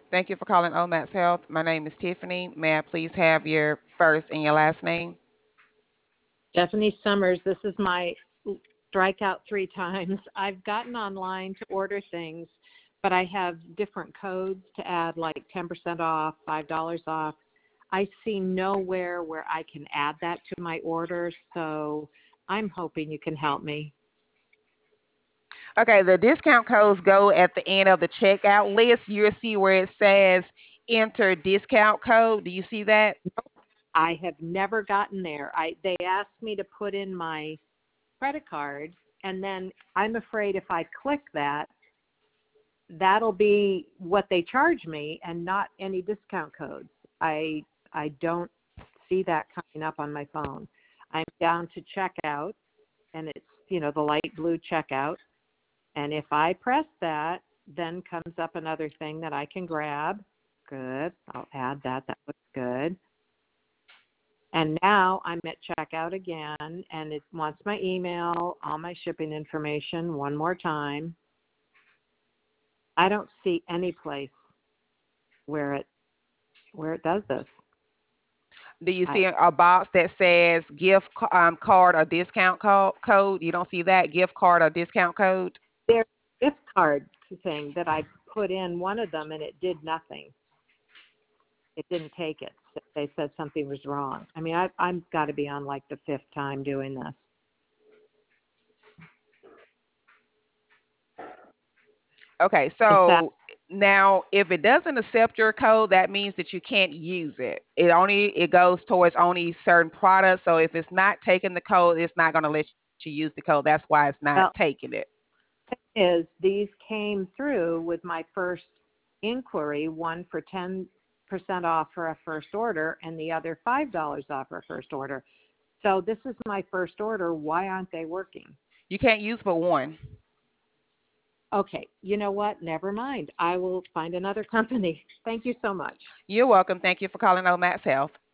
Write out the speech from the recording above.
Thank you for calling Omax Health. My name is Tiffany. May I please have your first and your last name? Stephanie Summers, this is my strikeout three times. I've gotten online to order things, but I have different codes to add, like 10% off, $5 off. I see nowhere where I can add that to my order, so I'm hoping you can help me. Okay, the discount codes go at the end of the checkout list. You'll see where it says enter discount code. Do you see that? I have never gotten there. They asked me to put in my credit card, and then I'm afraid if I click that, that'll be what they charge me and not any discount codes. I don't see that coming up on my phone. I'm down to checkout, and it's, the light blue checkout. And if I press that, then comes up another thing that I can grab. Good. I'll add that. That looks good. And now I'm at checkout again, and it wants my email, all my shipping information one more time. I don't see any place where it does this. Do you I see a box that says card or discount code? You don't see that gift card or discount code? There's a gift card thing that I put in one of them, and it did nothing. It didn't take it. They said something was wrong. I mean, I'm got to be on like the fifth time doing this. Okay, Is that so now if it doesn't accept your code, that means that you can't use it. It goes towards only certain products. So if it's not taking the code, it's not going to let you use the code. That's why it's not well? taking it. Is these came through with my first inquiry, one for 10% off for a first order and the other $5 off for a first order. So this is my first order. Why aren't they working? You can't use but one. Okay, you know what? Never mind. I will find another company. Thank you so much. You're welcome. Thank you for calling Omax Health.